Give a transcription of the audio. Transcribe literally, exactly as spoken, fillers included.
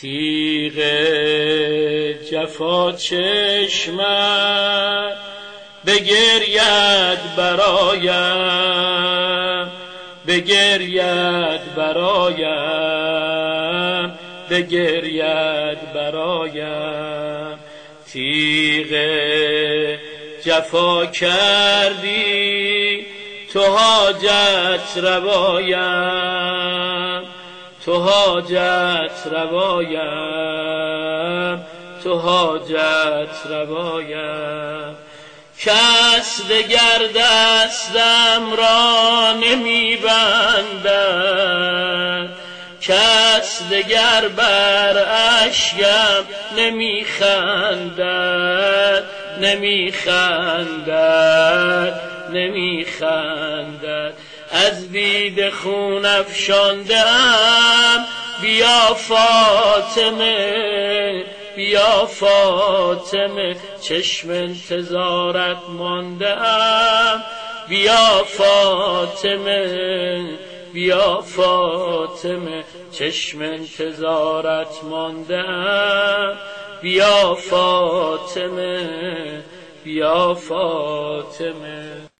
تیغ جفا چشمت بگرید برایم، بگرید برایم، بگرید برایم. تیغ جفا کردی تو حاجت روایم، تو حاجت روایم، تو حاجت روایم. کس دگر دستم را نمی بندد، کس دگر بر اشکم نمی خندد، نمی خندد، نمی خندد. از دیده خون افشاندم بیا فاطمه، بیا فاطمه، چشم انتظارت ماندم. بیا فاطمه، بیا فاطمه، چشم انتظارت ماندم. بیا فاطمه، بیا فاطمه.